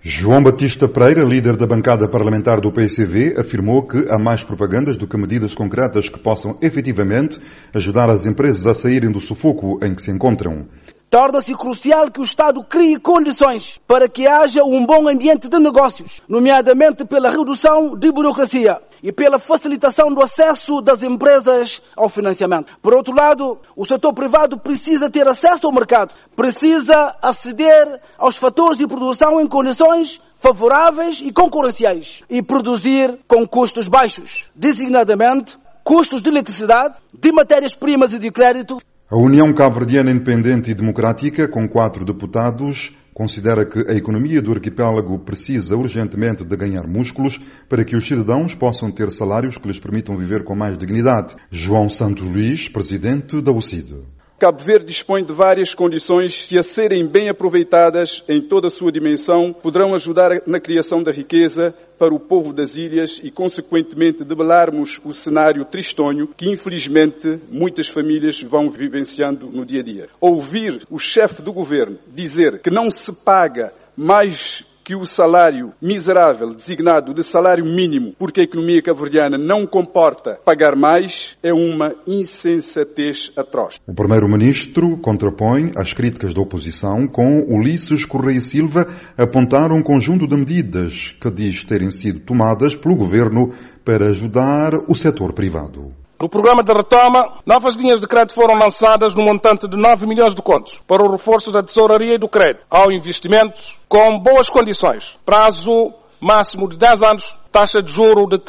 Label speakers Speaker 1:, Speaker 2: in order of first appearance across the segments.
Speaker 1: João Batista Pereira, líder da bancada parlamentar do PCV, afirmou que há mais propagandas do que medidas concretas que possam efetivamente ajudar as empresas a saírem do sufoco em que se encontram.
Speaker 2: Torna-se crucial que o Estado crie condições para que haja um bom ambiente de negócios, nomeadamente pela redução de burocracia e pela facilitação do acesso das empresas ao financiamento. Por outro lado, o setor privado precisa ter acesso ao mercado, precisa aceder aos fatores de produção em condições favoráveis e concorrenciais e produzir com custos baixos, designadamente custos de eletricidade, de matérias-primas e de crédito.
Speaker 1: A União Cabo-Verdiana Independente e Democrática, com 4 deputados, considera que a economia do arquipélago precisa urgentemente de ganhar músculos para que os cidadãos possam ter salários que lhes permitam viver com mais dignidade. João Santos Luís, presidente da UCID.
Speaker 3: Cabo Verde dispõe de várias condições que, a serem bem aproveitadas em toda a sua dimensão, poderão ajudar na criação da riqueza para o povo das ilhas e, consequentemente, debelarmos o cenário tristonho que, infelizmente, muitas famílias vão vivenciando no dia a dia. Ouvir o chefe do governo dizer que não se paga mais que o salário miserável, designado de salário mínimo, porque a economia cabo-verdiana não comporta pagar mais, é uma insensatez atroz.
Speaker 1: O primeiro-ministro contrapõe as críticas da oposição com Ulisses Correia Silva apontar um conjunto de medidas que diz terem sido tomadas pelo governo para ajudar o setor privado.
Speaker 4: No programa de retoma, novas linhas de crédito foram lançadas no montante de 9 milhões de contos para o reforço da tesouraria e do crédito ao investimentos com boas condições. Prazo máximo de 10 anos, taxa de juro de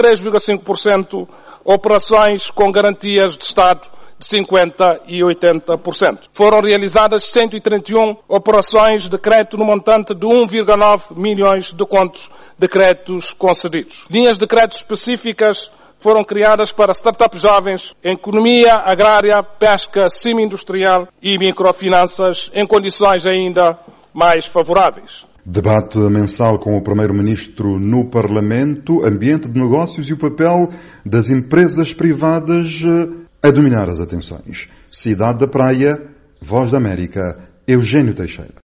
Speaker 4: 3,5%, operações com garantias de Estado de 50% e 80%. Foram realizadas 131 operações de crédito no montante de 1,9 milhões de contos de créditos concedidos. Linhas de crédito específicas foram criadas para startups jovens, economia agrária, pesca, semi-industrial e microfinanças em condições ainda mais favoráveis.
Speaker 1: Debate mensal com o Primeiro-Ministro no Parlamento, ambiente de negócios e o papel das empresas privadas a dominar as atenções. Cidade da Praia, Voz da América, Eugênio Teixeira.